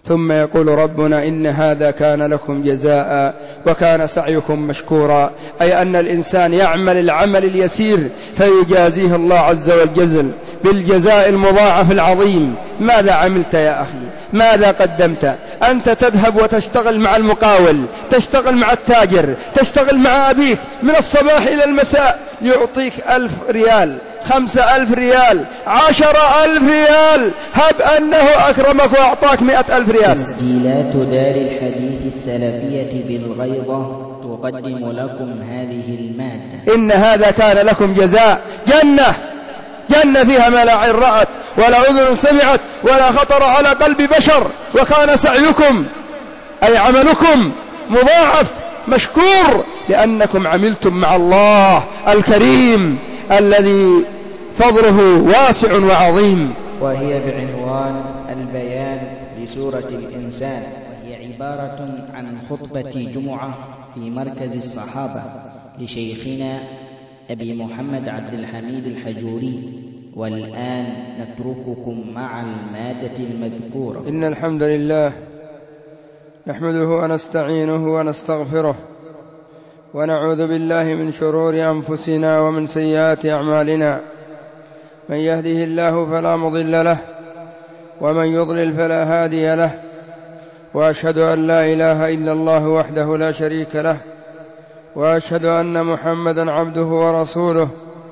ثم يقول ربنا إن هذا كان لكم جزاء وكان سعيكم مشكورا، أي أن الإنسان يعمل العمل اليسير فيجازيه الله عز وجل بالجزاء المضاعف العظيم. ماذا عملت يا أخي؟ ماذا قدمت؟ أنت تذهب وتشتغل مع المقاول، تشتغل مع التاجر، تشتغل مع أبيك من الصباح إلى المساء، يعطيك 1000 ريال، 5000 ريال، 10,000 ريال، هب أنه أكرمك وأعطاك 100,000 ريال. تسجيلات دار الحديث السلفية بالغيضة تقدم لكم هذه المادة. إن هذا كان لكم جزاء، جنة فيها ما لا عين رأت ولا أذن سمعت ولا خطر على قلب بشر، وكان سعيكم أي عملكم مضاعف مشكور، لأنكم عملتم مع الله الكريم الذي فضله واسع وعظيم. وهي بعنوان البيان لسورة الإنسان، وهي عبارة عن خطبة جمعة في مركز الصحابة لشيخنا أبي محمد عبد الحميد الحجوري. والآن نترككم مع المادة المذكورة. إن الحمد لله نحمده ونستعينه ونستغفره ونعوذ بالله من شرور أنفسنا ومن سيئات أعمالنا، من يهده الله فلا مضل له ومن يضلل فلا هادي له، وأشهد أن لا إله إلا الله وحده لا شريك له، وأشهد أن محمدا عبده ورسوله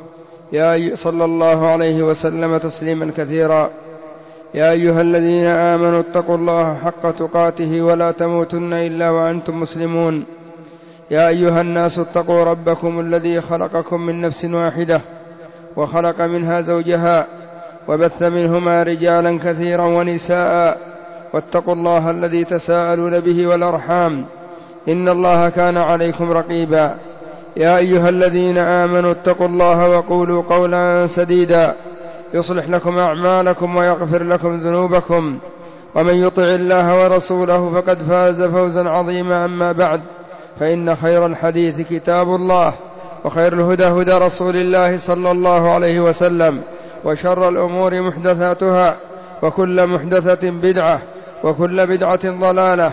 صلى الله عليه وسلم تسليما كثيرا. يا أيها الذين آمنوا اتقوا الله حق تقاته ولا تموتن إلا وأنتم مسلمون. يا أيها الناس اتقوا ربكم الذي خلقكم من نفس واحدة وخلق منها زوجها وبث منهما رجالا كثيرا ونساء، واتقوا الله الذي تساءلون به والأرحام إن الله كان عليكم رقيبا. يا أيها الذين آمنوا اتقوا الله وقولوا قولا سديدا يصلح لكم أعمالكم ويغفر لكم ذنوبكم، ومن يطع الله ورسوله فقد فاز فوزا عظيما. أما بعد، فإن خير الحديث كتاب الله، وخير الهدى هدى رسول الله صلى الله عليه وسلم، وشر الأمور محدثاتها، وكل محدثة بدعة، وكل بدعة ضلالة،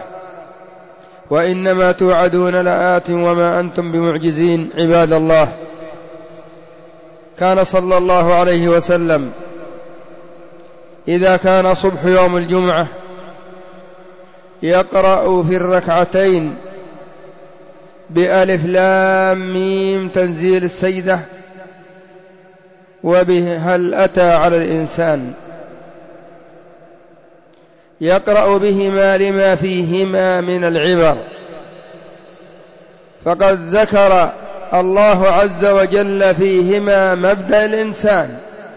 وإنما توعدون لآت وما أنتم بمعجزين. عباد الله، كان صلى الله عليه وسلم إذا كان صبح يوم الجمعة يقرأ في الركعتين بألف لام ميم تنزيل السجدة، وبهل أتى على الإنسان، يقرأ بهما لما فيهما من العبر. فقد ذكر الله عز وجل فيهما مبدأ الإنسان،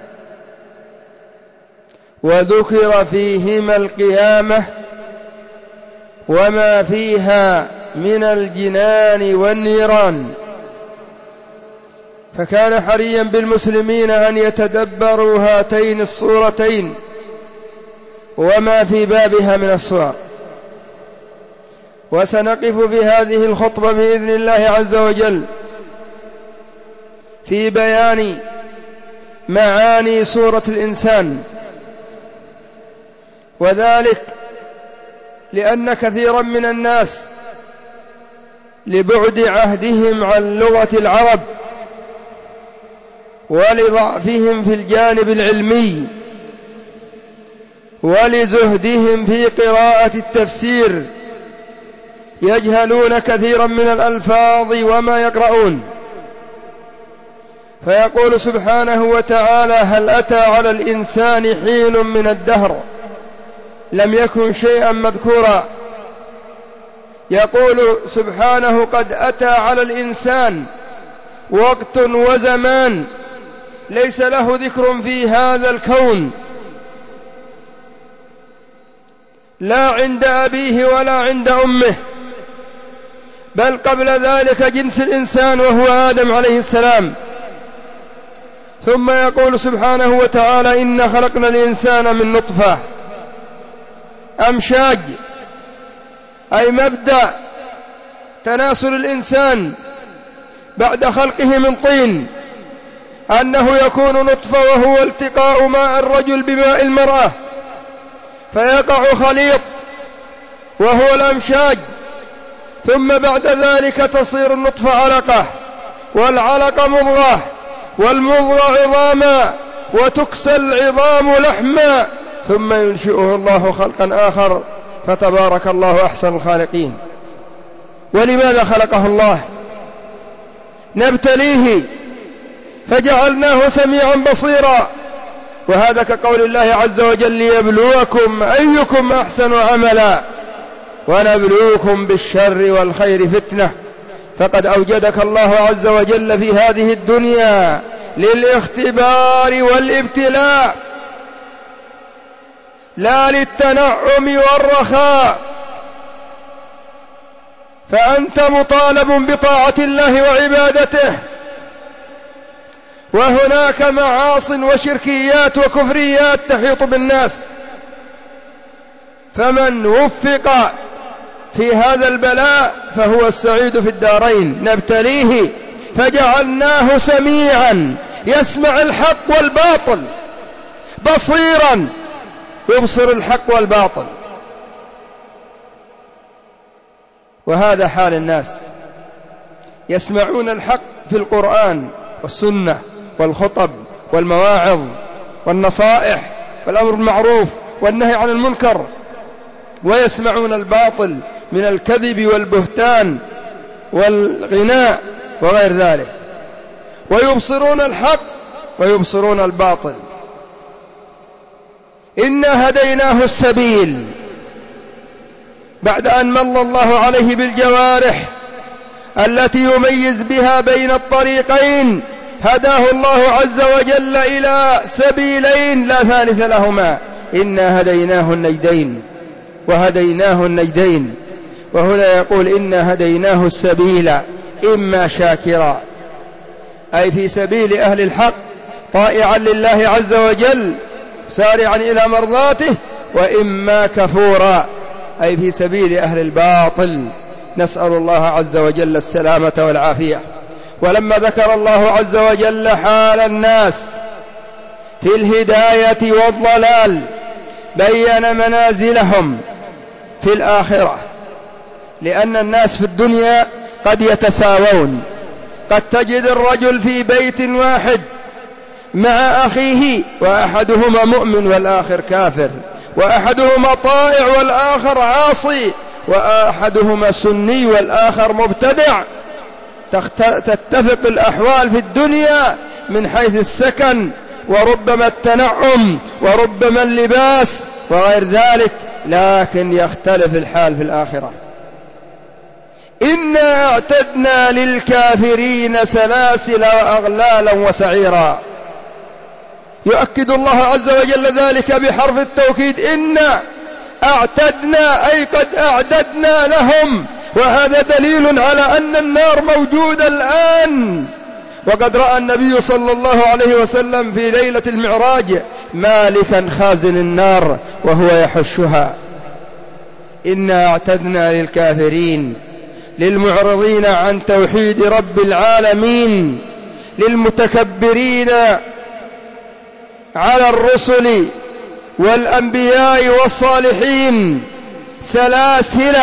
وذكر فيهما القيامة وما فيها من الجنان والنيران. فكان حريا بالمسلمين أن يتدبروا هاتين الصورتين وما في بابها من الصور. وسنقف في هذه الخطبة بإذن الله عز وجل في بيان معاني سورة الإنسان، وذلك لأن كثيرا من الناس لبعد عهدهم عن لغة العرب ولضعفهم في الجانب العلمي ولزهدهم في قراءة التفسير يجهلون كثيرا من الألفاظ وما يقرؤون. فيقول سبحانه وتعالى: هل أتى على الإنسان حين من الدهر لم يكن شيئا مذكورا. يقول سبحانه: قد أتى على الإنسان وقت وزمان ليس له ذكر في هذا الكون، لا عند أبيه ولا عند أمه، بل قبل ذلك جنس الإنسان وهو آدم عليه السلام. ثم يقول سبحانه وتعالى: إنا خلقنا الإنسان من نطفة أمشاج، أي مبدأ تناسل الإنسان بعد خلقه من طين، أنه يكون نطفة وهو التقاء ماء الرجل بماء المرأة، فيقع خليط وهو الأمشاج، ثم بعد ذلك تصير النطفة علقة، والعلقة مضغة، والمضغة عظاما، وتكسى العظام لحما، ثم ينشئه الله خلقا آخر، فتبارك الله أحسن الخالقين. ولماذا خلقه الله؟ نبتليه فجعلناه سميعا بصيرا، وهذا كقول الله عز وجل: ليبلوكم أيكم أحسن عملا ونبلوكم بالشر والخير فتنة. فقد أوجدك الله عز وجل في هذه الدنيا للاختبار والابتلاء، لا للتنعم والرخاء، فأنت مطالب بطاعة الله وعبادته، وهناك معاصٍ وشركيات وكفريات تحيط بالناس، فمن وفق في هذا البلاء فهو السعيد في الدارين. نبتليه فجعلناه سميعا يسمع الحق والباطل، بصيرا يبصر الحق والباطل. وهذا حال الناس، يسمعون الحق في القرآن والسنة والخطب والمواعظ والنصائح والأمر بالمعروف والنهي عن المنكر، ويسمعون الباطل من الكذب والبهتان والغناء وغير ذلك، ويبصرون الحق ويبصرون الباطل. إنا هديناه السبيل، بعد أن من الله عليه بالجوارح التي يميز بها بين الطريقين، هداه الله عز وجل إلى سبيلين لا ثالث لهما: إنا هديناه النجدين وهديناه النجدين. وهنا يقول: إنا هديناه السبيل إما شاكرا، أي في سبيل أهل الحق طائعا لله عز وجل سارعا إلى مرضاته، وإما كفورا، أي في سبيل أهل الباطل. نسأل الله عز وجل السلامة والعافية. ولما ذكر الله عز وجل حال الناس في الهداية والضلال بين منازلهم في الآخرة، لأن الناس في الدنيا قد يتساوون، قد تجد الرجل في بيت واحد مع أخيه وأحدهما مؤمن والآخر كافر، وأحدهما طائع والآخر عاصي، وأحدهما سني والآخر مبتدع. تتفق الأحوال في الدنيا من حيث السكن، وربما التنعم، وربما اللباس وغير ذلك، لكن يختلف الحال في الآخرة. إنا اعتدنا للكافرين سلاسل وأغلالا وسعيرا. يؤكد الله عز وجل ذلك بحرف التوكيد: إنا اعتدنا، أي قد أعددنا لهم. وهذا دليل على أن النار موجودة الآن، وقد رأى النبي صلى الله عليه وسلم في ليلة المعراج مالكا خازن النار وهو يحشها. إنا اعتدنا للكافرين، للمعرضين عن توحيد رب العالمين، للمتكبرين على الرسل والأنبياء والصالحين، سلاسل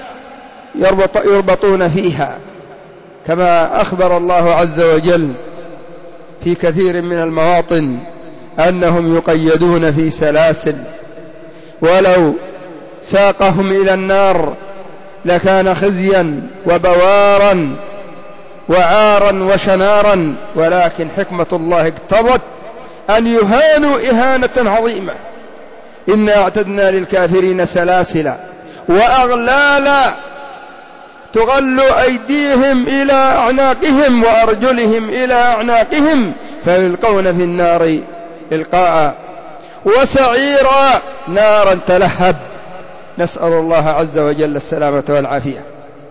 يربطون فيها، كما أخبر الله عز وجل في كثير من المواطن أنهم يقيدون في سلاسل، ولو ساقهم إلى النار لكان خزيا وبوارا وعارا وشنارا، ولكن حكمة الله اقتضت أن يهانوا إهانة عظيمة. إنا اعتدنا للكافرين سلاسل وأغلالا تغل أيديهم إلى أعناقهم وأرجلهم إلى أعناقهم فيلقون في النار إلقاء، وسعيرا نارا تلهب. نسأل الله عز وجل السلامة والعافية.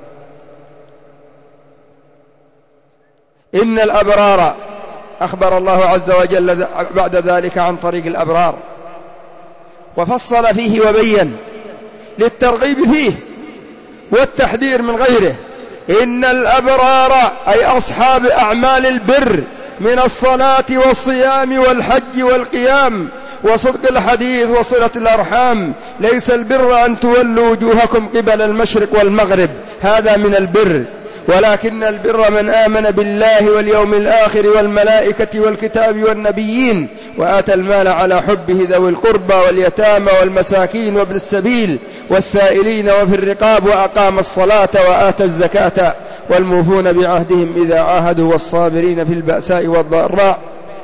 إن الأبرار، أخبر الله عز وجل بعد ذلك عن طريق الأبرار، وفصل فيه وبين للترغيب فيه والتحذير من غيره. إن الأبرار أي أصحاب أعمال البر من الصلاة والصيام والحج والقيام وصدق الحديث وصلة الأرحام. ليس البر أن تولوا وجوهكم قبل المشرق والمغرب، هذا من البر، ولكن البر من آمن بالله واليوم الآخر والملائكة والكتاب والنبيين وآتى المال على حبه ذوي القربى واليتامى والمساكين وابن السبيل والسائلين وفي الرقاب وأقام الصلاة وآتى الزكاة والموفون بعهدهم إذا عاهدوا والصابرين في البأساء والضراء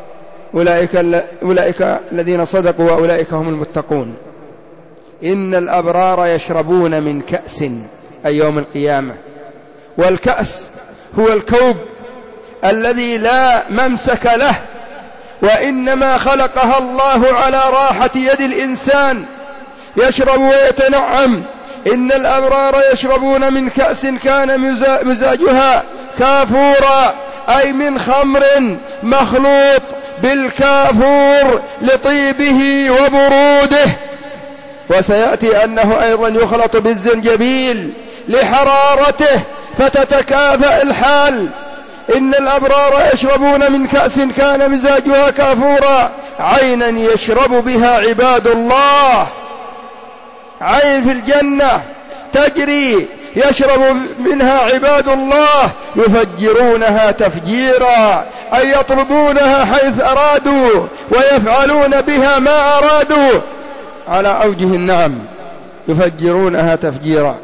أولئك الذين صدقوا وأولئك هم المتقون. إن الأبرار يشربون من كأس أي يوم القيامة، والكأس هو الكوب الذي لا ممسك له، وإنما خلقها الله على راحة يد الإنسان يشرب ويتنعم. إن الأبرار يشربون من كأس كان مزاجها كافورا أي من خمر مخلوط بالكافور لطيبه وبروده، وسيأتي أنه أيضا يخلط بالزنجبيل لحرارته فتتكافأ الحال. إن الأبرار يشربون من كأس كان مزاجها كافورا عينا يشرب بها عباد الله، عين في الجنة تجري يشرب منها عباد الله يفجرونها تفجيرا أي يطلبونها حيث أرادوا ويفعلون بها ما أرادوا على أوجه النعم، يفجرونها تفجيرا.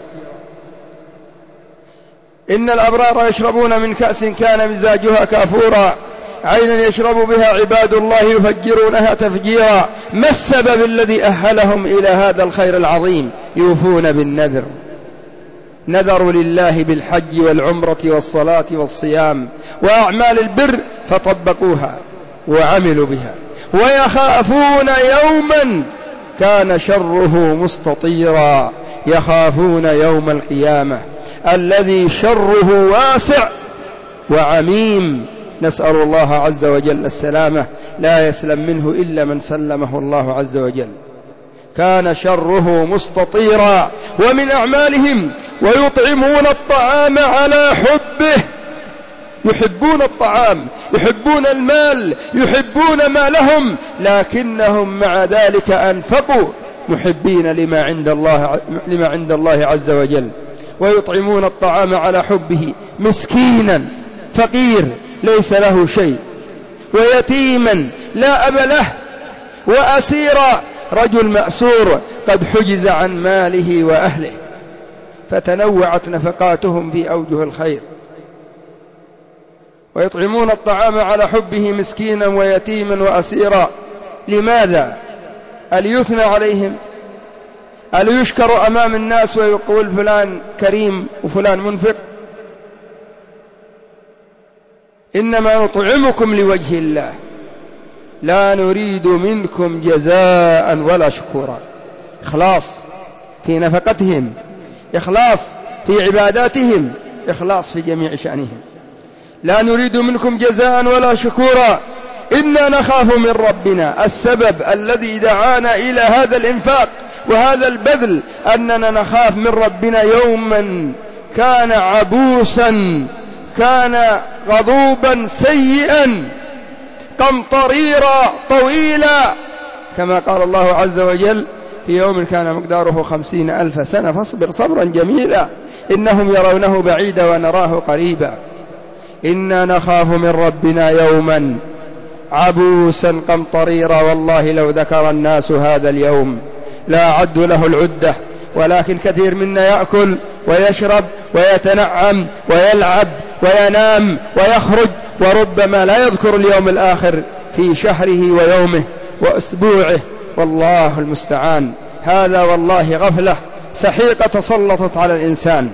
إن الأبرار يشربون من كأس كان مزاجها كافورا عينا يشرب بها عباد الله يفجرونها تفجيرا. ما السبب الذي أهلهم إلى هذا الخير العظيم؟ يوفون بالنذر، نذروا لله بالحج والعمرة والصلاة والصيام وأعمال البر فطبقوها وعملوا بها. ويخافون يوما كان شره مستطيرا، يخافون يوم القيامة الذي شره واسع وعميم، نسأل الله عز وجل السلامة، لا يسلم منه إلا من سلمه الله عز وجل. كان شره مستطيرا. ومن أعمالهم ويطعمون الطعام على حبه، يحبون الطعام، يحبون المال، يحبون ما لهم، لكنهم مع ذلك أنفقوا محبين لما عند الله عز وجل. ويطعمون الطعام على حبه مسكينا فقير ليس له شيء، ويتيما لا أب له، وأسيرا رجل مأسور قد حجز عن ماله وأهله، فتنوعت نفقاتهم في أوجه الخير. ويطعمون الطعام على حبه مسكينا ويتيما وأسيرا. لماذا؟ أليثنى عليهم؟ أليشكر أمام الناس ويقول فلان كريم وفلان منفق؟ إنما نطعمكم لوجه الله لا نريد منكم جزاء ولا شكورا. إخلاص في نفقتهم، إخلاص في عباداتهم، إخلاص في جميع شأنهم. لا نريد منكم جزاء ولا شكورا إنا نخاف من ربنا. السبب الذي دعانا إلى هذا الإنفاق وهذا البذل أننا نخاف من ربنا يوما كان عبوسا، كان غضوبا سيئا قمطريرا طويلا، كما قال الله عز وجل في يوم كان مقداره 50,000 سنة فاصبر صبرا جميلا إنهم يرونه بعيدا ونراه قريبا. إنا نخاف من ربنا يوما عبوسا قمطريرا. والله لو ذكر الناس هذا اليوم لا عدوا له العدة، ولكن كثير منا يأكل ويشرب ويتنعم ويلعب وينام ويخرج، وربما لا يذكر اليوم الآخر في شهره ويومه وأسبوعه، والله المستعان. هذا والله غفلة سحيقة تسلطت على الإنسان.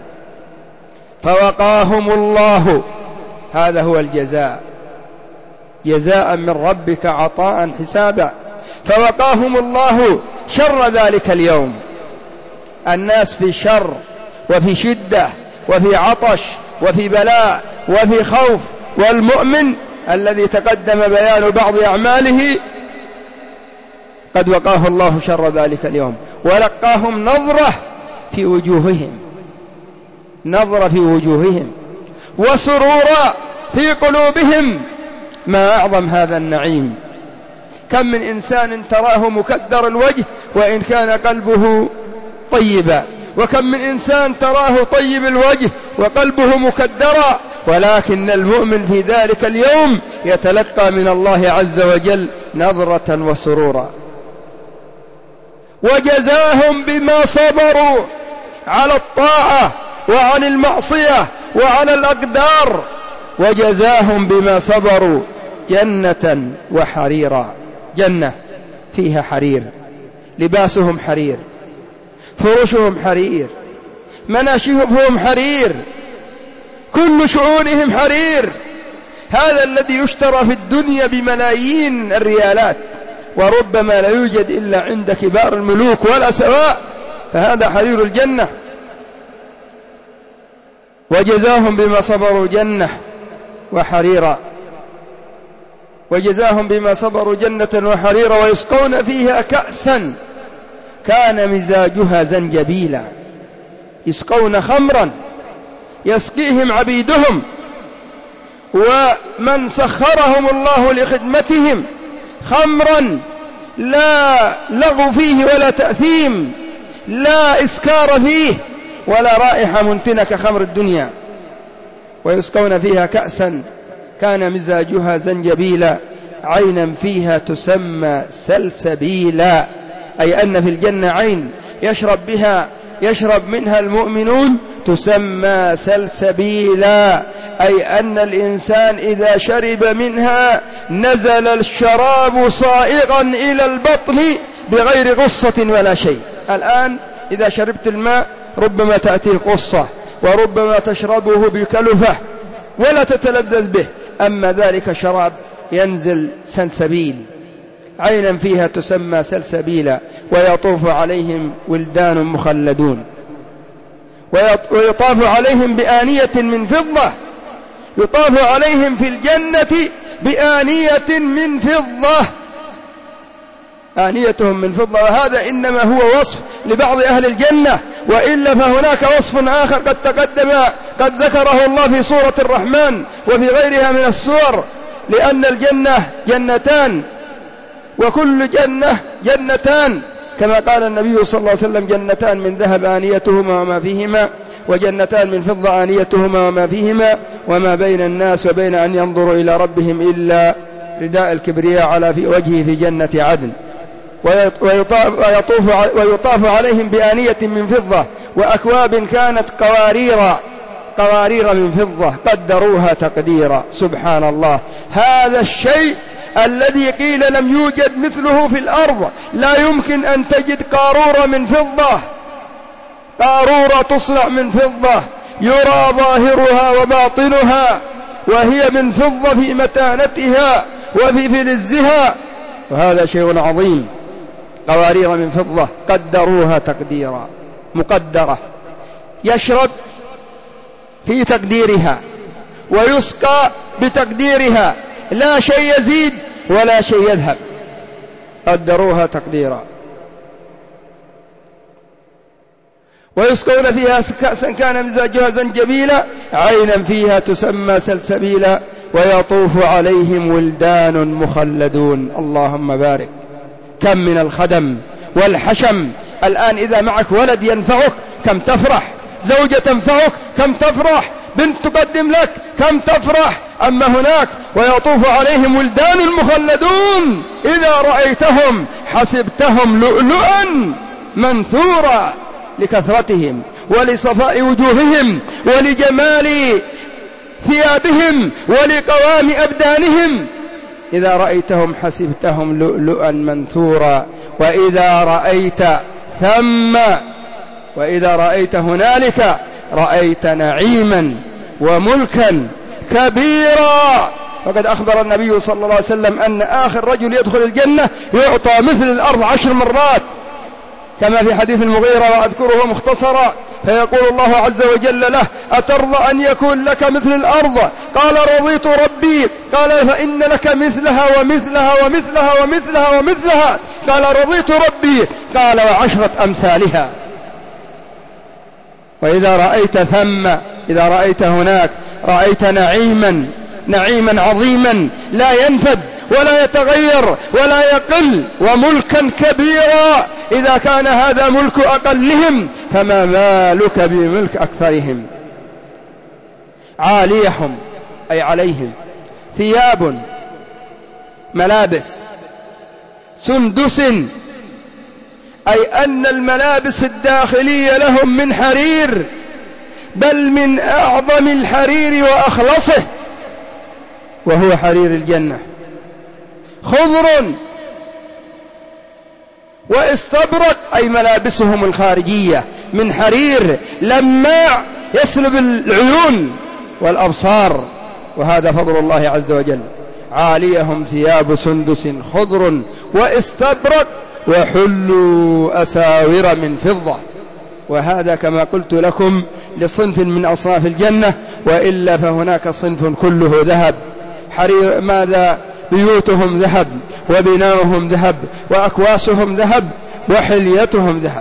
فوقاهم الله، هذا هو الجزاء، جزاء من ربك عطاء حسابا. فوقاهم الله شر ذلك اليوم. الناس في شر وفي شدة وفي عطش وفي بلاء وفي خوف، والمؤمن الذي تقدم بيان بعض أعماله قد وقاه الله شر ذلك اليوم، ولقاهم نظرة في وجوههم، نظرة في وجوههم، وسرورا في قلوبهم. ما أعظم هذا النعيم، كم من إنسان تراه مكدر الوجه وإن كان قلبه طيبا، وكم من إنسان تراه طيب الوجه وقلبه مكدرا، ولكن المؤمن في ذلك اليوم يتلقى من الله عز وجل نظرة وسرورا. وجزاهم بما صبروا على الطاعة وعن المعصية وعلى الأقدار، وجزاهم بما صبروا جنة وحريرا. جنة فيها حرير، لباسهم حرير، فرشهم حرير، مناشفهم حرير، كل شؤونهم حرير. هذا الذي يشترى في الدنيا بملايين الريالات وربما لا يوجد إلا عند كبار الملوك ولا سواء، فهذا حرير الجنة. وجزاهم بما صبروا جنة وحريرا، وجزاهم بما صبروا جنة وحريرا، ويسقون فيها كأسا كان مزاجها زنجبيلا. يسقون خمرا يسقيهم عبيدهم ومن سخرهم الله لخدمتهم، خمرا لا لغو فيه ولا تأثيم، لا إسكار فيه ولا رائحة منتنة كخمر الدنيا. ويسقون فيها كأسا كان مزاجها زنجبيلا عينا فيها تسمى سلسبيلا، أي أن في الجنة عين يشرب منها المؤمنون تسمى سلسبيلا، أي أن الإنسان إذا شرب منها نزل الشراب صائغا إلى البطن بغير غصة ولا شيء. الآن إذا شربت الماء ربما تأتيه غصة وربما تشربه بكلفة ولا تتلذذ به، أما ذلك شراب ينزل سلسبيل، عينا فيها تسمى سلسبيلا. ويطوف عليهم ولدان مخلدون، ويطاف عليهم بآنية من فضة. يطاف عليهم في الجنة بآنية من فضة، آنيتهم من فضة. وهذا إنما هو وصف لبعض أهل الجنة، وإلا فهناك وصف آخر قد تقدم قد ذكره الله في سورة الرحمن وفي غيرها من السور، لأن الجنة جنتان وكل جنة جنتان، كما قال النبي صلى الله عليه وسلم: جنتان من ذهب آنيتهما وما فيهما، وجنتان من فضة آنيتهما وما فيهما، وما بين الناس وبين أن ينظروا إلى ربهم إلا رداء الكبرياء على في وجهه في جنة عدن. ويطاف عليهم بآنية من فضة وأكواب كانت قوارير من فضة قدروها تقديرا. سبحان الله، هذا الشيء الذي قيل لم يوجد مثله في الأرض، لا يمكن أن تجد قارورة من فضة، قارورة تصنع من فضة يرى ظاهرها وباطنها، وهي من فضة في متانتها وفي فلزها، وهذا شيء عظيم. قوارير من فضة قدروها تقديرا، مقدرة، يشرب في تقديرها ويسقى بتقديرها، لا شيء يزيد ولا شيء يذهب، قدروها تقديرا. ويسقون فيها كأسا كان مزاجها زنجبيلا عينا فيها تسمى سلسبيلا ويطوف عليهم ولدان مخلدون. اللهم بارك. كم من الخدم والحشم الآن إذا معك ولد ينفعك كم تفرح، زوجة تنفعك كم تفرح، بنت تقدم لك كم تفرح. أما هناك ويطوف عليهم ولدان مخلدون إذا رأيتهم حسبتهم لؤلؤا منثورا، لكثرتهم ولصفاء وجوههم ولجمال ثيابهم ولقوام أبدانهم. إذا رأيتهم حسبتهم لؤلؤا منثورا، وإذا رأيت ثم وإذا رأيت هنالك رأيت نعيما وملكا كبيرا. وقد أخبر النبي صلى الله عليه وسلم أن آخر رجل يدخل الجنة يعطى مثل الأرض 10 مرات، كما في حديث المغيرة وأذكره مختصرا، فيقول الله عز وجل له: أترضى أن يكون لك مثل الأرض؟ قال: رضيت ربي. قال: فإن لك مثلها ومثلها ومثلها ومثلها ومثلها. قال: رضيت ربي. قال: و10 أمثالها. وإذا رأيت ثم، إذا رأيت هناك رأيت نعيما نعيما عظيما لا ينفد ولا يتغير ولا يقل، وملكا كبيرا. إذا كان هذا ملك أقلهم فما بالك بملك أكثرهم. عاليهم أي عليهم ثياب ملابس سندس، أي أن الملابس الداخلية لهم من حرير، بل من أعظم الحرير وأخلصه، وهو حرير الجنة. خضر واستبرق، أي ملابسهم الخارجية من حرير لماع يسلب العيون والأبصار، وهذا فضل الله عز وجل. عاليهم ثياب سندس خضر واستبرق وحلوا أساور من فضة. وهذا كما قلت لكم لصنف من أصناف الجنة، وإلا فهناك صنف كله ذهب. حرير ماذا؟ بيوتهم ذهب، وبناؤهم ذهب، وأكواسهم ذهب، وحليتهم ذهب،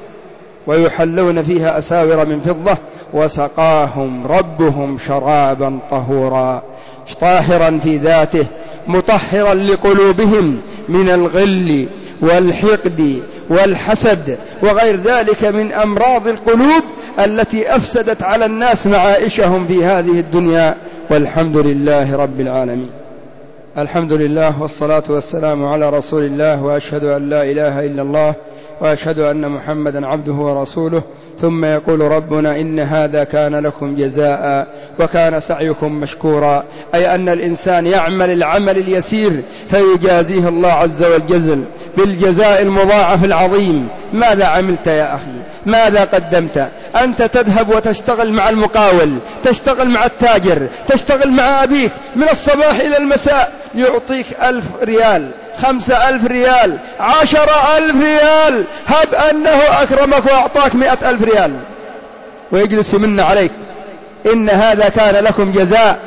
ويحلون فيها أساور من فضة، وسقاهم ربهم شرابا طهورا طاهرا في ذاته مطهرا لقلوبهم من الغل والحقد والحسد وغير ذلك من أمراض القلوب التي أفسدت على الناس معائشهم في هذه الدنيا. والحمد لله رب العالمين. الحمد لله والصلاة والسلام على رسول الله، وأشهد أن لا إله إلا الله، وأشهد أن محمدا عبده ورسوله. ثم يقول ربنا: إن هذا كان لكم جزاء وكان سعيكم مشكورا، أي أن الإنسان يعمل العمل اليسير فيجازيه الله عز وجل بالجزاء المضاعف العظيم. ماذا عملت يا أخي؟ ماذا قدمت؟ أنت تذهب وتشتغل مع المقاول، تشتغل مع التاجر، تشتغل مع أبيك من الصباح إلى المساء، يعطيك 1000 ريال، 5000 ريال، 10,000 ريال، هب أنه أكرمك وأعطاك 100,000 ريال ويجلس يمن عليك. إن هذا كان لكم جزاء.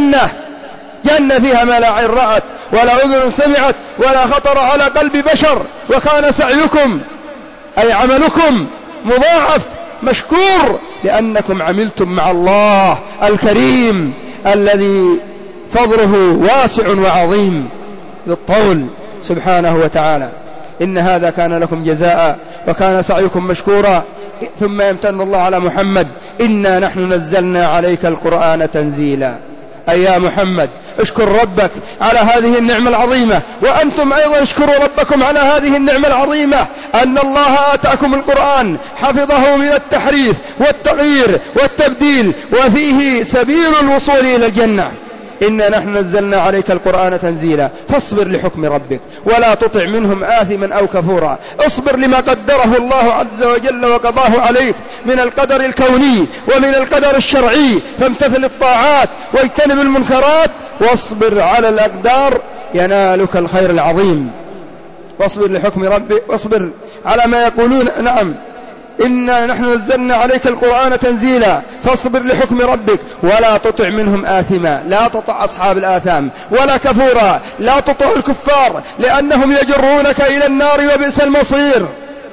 جنة فيها ما لا عين رأت ولا أذن سمعت ولا خطر على قلب بشر، وكان سعيكم أي عملكم مضاعف مشكور، لأنكم عملتم مع الله الكريم الذي فضله واسع وعظيم ذو الطول سبحانه وتعالى. إن هذا كان لكم جزاء وكان سعيكم مشكورا. ثم يمتن الله على محمد: إنا نحن نزلنا عليك القرآن تنزيلا. أي يا محمد اشكر ربك على هذه النعمة العظيمة، وأنتم أيضا اشكروا ربكم على هذه النعمة العظيمة أن الله آتاكم القرآن، حفظه من التحريف والتغيير والتبديل، وفيه سبيل الوصول إلى الجنة. إنا نحن نزلنا عليك القرآن تنزيلا فاصبر لحكم ربك ولا تطع منهم آثما أو كفورا. اصبر لما قدره الله عز وجل وقضاه عليك من القدر الكوني ومن القدر الشرعي، فامتثل الطاعات واجتنب المنكرات، واصبر على الأقدار ينالك الخير العظيم. واصبر لحكم ربك، واصبر على ما يقولون. نعم، إنا نحن نزلنا عليك القرآن تنزيلا فاصبر لحكم ربك ولا تطع منهم آثما، لا تطع أصحاب الآثام، ولا كفورا، لا تطع الكفار لأنهم يجرونك إلى النار وبئس المصير.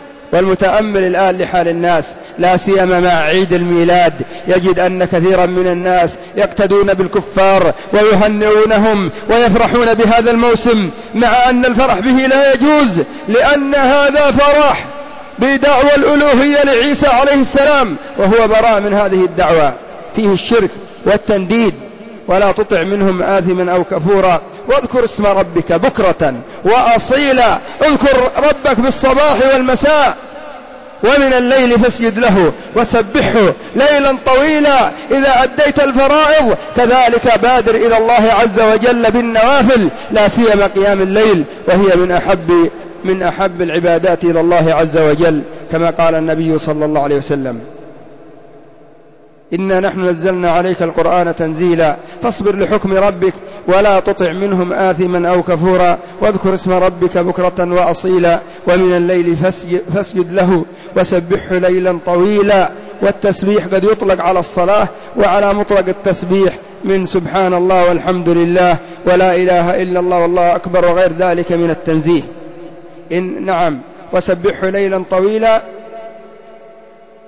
والمتأمل الآن لحال الناس لا سيما مع عيد الميلاد يجد أن كثيرا من الناس يقتدون بالكفار ويهنئونهم ويفرحون بهذا الموسم، مع أن الفرح به لا يجوز، لأن هذا فرح بدعوى الألوهية لعيسى عليه السلام، وهو براء من هذه الدعوة، فيه الشرك والتنديد. ولا تطع منهم آثما أو كفورا واذكر اسم ربك بكرة وأصيلا. اذكر ربك بالصباح والمساء، ومن الليل فاسجد له وسبحه ليلا طويلا. إذا أديت الفرائض كذلك بادر إلى الله عز وجل بالنوافل، لا سيما قيام الليل، وهي من أحب العبادات إلى الله عز وجل، كما قال النبي صلى الله عليه وسلم: إنا نحن نزلنا عليك القرآن تنزيلا فاصبر لحكم ربك ولا تطع منهم آثما أو كفورا واذكر اسم ربك بكرة وأصيلا. ومن الليل فاسجد له وسبحه ليلا طويلا. والتسبيح قد يطلق على الصلاة وعلى مطلق التسبيح من سبحان الله والحمد لله ولا إله إلا الله والله أكبر وغير ذلك من التنزيه. نعم، وسبحه ليلا طويلا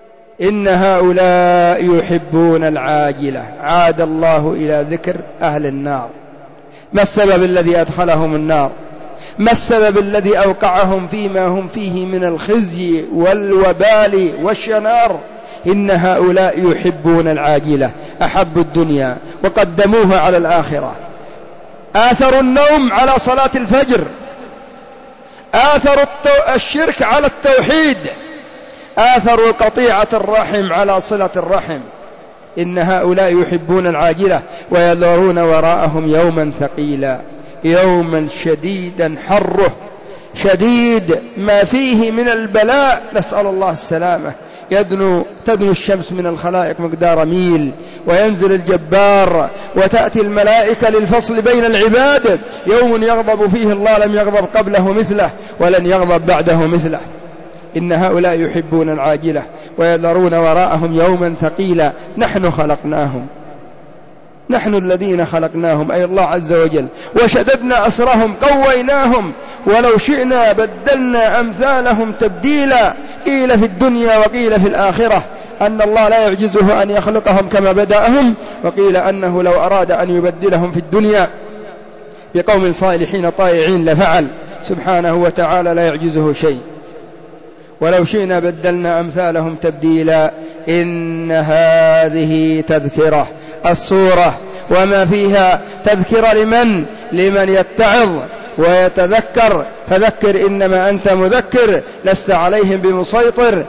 إن هؤلاء يحبون العاجلة. عاد الله إلى ذكر أهل النار. ما السبب الذي أدخلهم النار؟ ما السبب الذي أوقعهم فيما هم فيه من الخزي والوبال والشنار؟ إن هؤلاء يحبون العاجلة، أحبوا الدنيا وقدموها على الآخرة. آثروا النوم على صلاة الفجر، آثروا الشرك على التوحيد، آثروا قطيعة الرحم على صلة الرحم. إن هؤلاء يحبون العاجلة ويذرون وراءهم يوما ثقيلا، يوما شديدا حره، شديد ما فيه من البلاء، نسأل الله السلامة. تدنو الشمس من الخلائق مقدار ميل، وينزل الجبار وتأتي الملائكة للفصل بين العباد. يوم يغضب فيه الله لم يغضب قبله مثله ولن يغضب بعده مثله. إن هؤلاء يحبون العاجلة ويذرون وراءهم يوما ثقيلا. نحن خلقناهم، نحن الذين خلقناهم أي الله عز وجل، وشددنا أسرهم، قويناهم، ولو شئنا بدلنا أمثالهم تبديلا. قيل في الدنيا وقيل في الآخرة أن الله لا يعجزه أن يخلقهم كما بدأهم، وقيل أنه لو أراد أن يبدلهم في الدنيا بقوم صالحين طائعين لفعل، سبحانه وتعالى لا يعجزه شيء. ولو شئنا بدلنا أمثالهم تبديلا. إن هذه تذكرة، الصورة وما فيها تذكرة لمن يتعظ ويتذكر. فذكر إنما أنت مذكر، لست عليهم بمسيطر.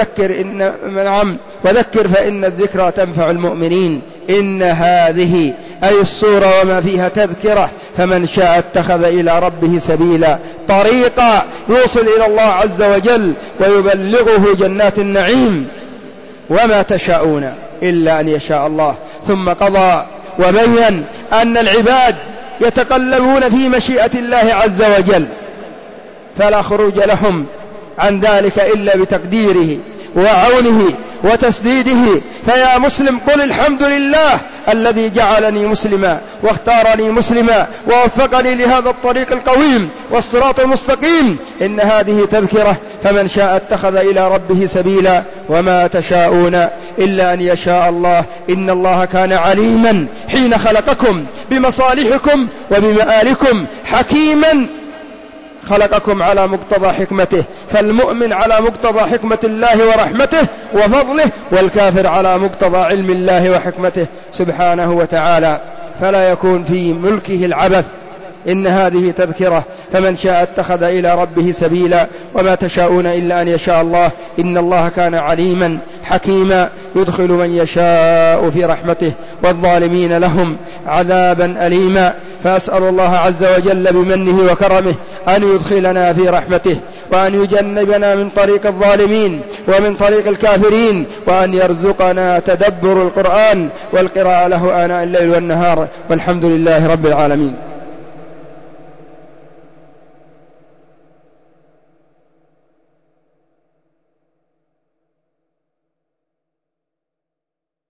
وذكر فإن الذكرى تنفع المؤمنين. إن هذه أي الصورة وما فيها تذكرة، فمن شاء اتخذ إلى ربه سبيلا، طريقا يوصل إلى الله عز وجل ويبلغه جنات النعيم. وما تشاءون إلا أن يشاء الله. ثم قضى وبين أن العباد يتقلبون في مشيئة الله عز وجل، فلا خروج لهم عن ذلك إلا بتقديره وعونه وتسديده. فيا مسلم قل الحمد لله الذي جعلني مسلما واختارني مسلما ووفقني لهذا الطريق القويم والصراط المستقيم. إن هذه تذكرة، فمن شاء اتخذ إلى ربه سبيلا. وما تشاءون إلا أن يشاء الله. إن الله كان عليما حين خلقكم بمصالحكم وبمآلكم، حكيما خلقكم على مقتضى حكمته. فالمؤمن على مقتضى حكمة الله ورحمته وفضله، والكافر على مقتضى علم الله وحكمته سبحانه وتعالى، فلا يكون في ملكه العبث. إن هذه تذكرة، فمن شاء اتخذ إلى ربه سبيلا. وما تشاءون إلا أن يشاء الله. إن الله كان عليما حكيما، يدخل من يشاء في رحمته والظالمين لهم عذابا أليما. فأسأل الله عز وجل بمنه وكرمه أن يدخلنا في رحمته، وأن يجنبنا من طريق الظالمين ومن طريق الكافرين، وأن يرزقنا تدبر القرآن والقراءة له آناء الليل والنهار. والحمد لله رب العالمين.